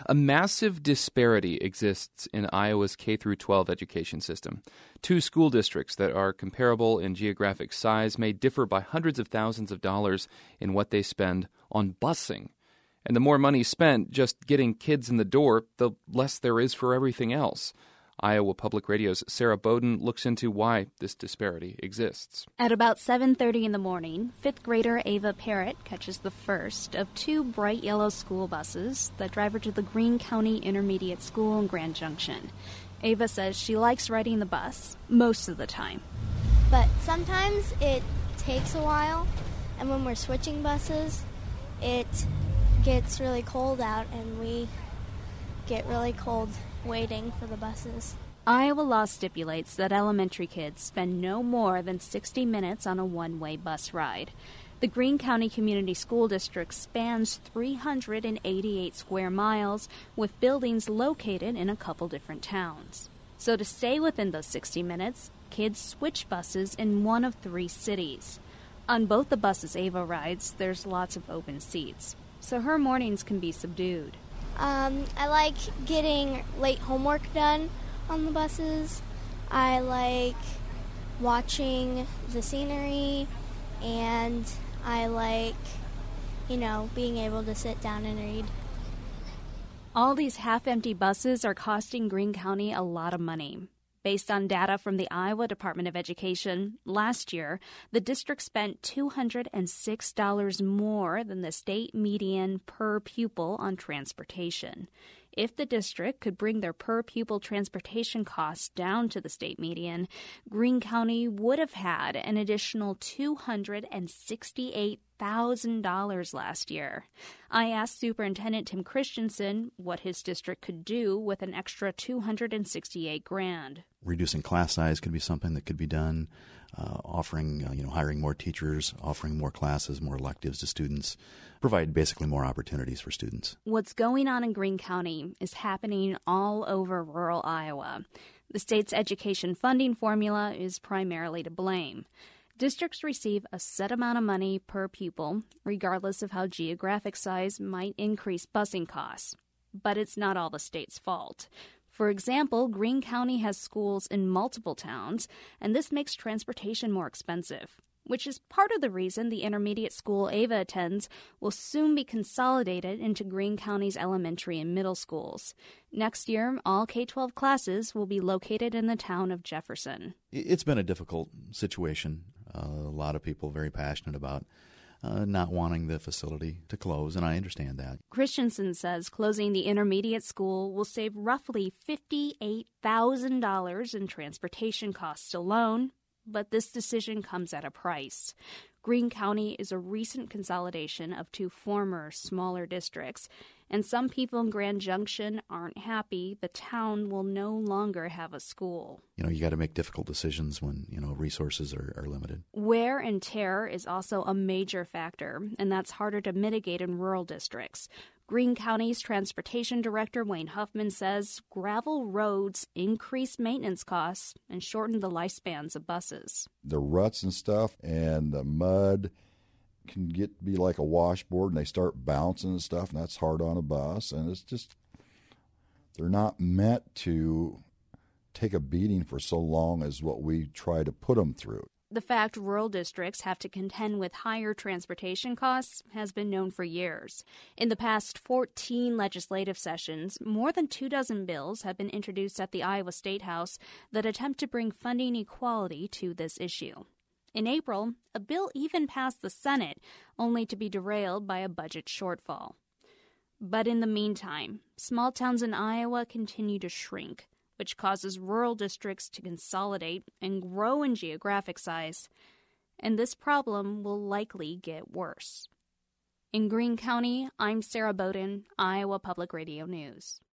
A massive disparity exists in Iowa's K-12 education system. Two school districts that are comparable in geographic size may differ by hundreds of thousands of dollars in what they spend on busing. And the more money spent just getting kids in the door, the less there is for everything else. Iowa Public Radio's Sarah Bowden looks into why this disparity exists. At about 7:30 in the morning, 5th grader Ava Parrott catches the first of two bright yellow school buses that drive her to the Greene County Intermediate School in Grand Junction. Ava says she likes riding the bus most of the time. But sometimes it takes a while, and when we're switching buses, it gets really cold out, and we get really cold waiting for the buses. Iowa law stipulates that elementary kids spend no more than 60 minutes on a one-way bus ride. The Greene County Community School District spans 388 square miles, with buildings located in a couple different towns. So to stay within those 60 minutes, kids switch buses in one of 3 cities. On both the buses Ava rides, there's lots of open seats, so her mornings can be subdued. I like getting late homework done on the buses. I like watching the scenery, and I like, being able to sit down and read. All these half-empty buses are costing Greene County a lot of money. Based on data from the Iowa Department of Education, last year, the district spent $206 more than the state median per pupil on transportation. If the district could bring their per-pupil transportation costs down to the state median, Greene County would have had an additional $268,000 last year. I asked Superintendent Tim Christensen what his district could do with an extra $268,000. Reducing class size could be something that could be done. Hiring more teachers, offering more classes, more electives to students, provide basically more opportunities for students. What's going on in Greene County is happening all over rural Iowa. The state's education funding formula is primarily to blame. Districts receive a set amount of money per pupil, regardless of how geographic size might increase busing costs. But it's not all the state's fault. For example, Greene County has schools in multiple towns, and this makes transportation more expensive, which is part of the reason the intermediate school Ava attends will soon be consolidated into Greene County's elementary and middle schools. Next year, all K-12 classes will be located in the town of Jefferson. It's been a difficult situation. A lot of people very passionate about not wanting the facility to close, and I understand that. Christensen says closing the intermediate school will save roughly $58,000 in transportation costs alone, but this decision comes at a price. Greene County is a recent consolidation of 2 former, smaller districts, and some people in Grand Junction aren't happy the town will no longer have a school. You got to make difficult decisions when, resources are limited. Wear and tear is also a major factor, and that's harder to mitigate in rural districts. Greene County's Transportation Director Wayne Huffman says gravel roads increase maintenance costs and shorten the lifespans of buses. The ruts and stuff and the mud can be like a washboard, and they start bouncing and stuff, and that's hard on a bus. And it's just, they're not meant to take a beating for so long as what we try to put them through. The fact rural districts have to contend with higher transportation costs has been known for years. In the past 14 legislative sessions, more than 24 bills have been introduced at the Iowa State House that attempt to bring funding equality to this issue. In April, a bill even passed the Senate, only to be derailed by a budget shortfall. But in the meantime, small towns in Iowa continue to shrink, which causes rural districts to consolidate and grow in geographic size. And this problem will likely get worse. In Greene County, I'm Sarah Bowden, Iowa Public Radio News.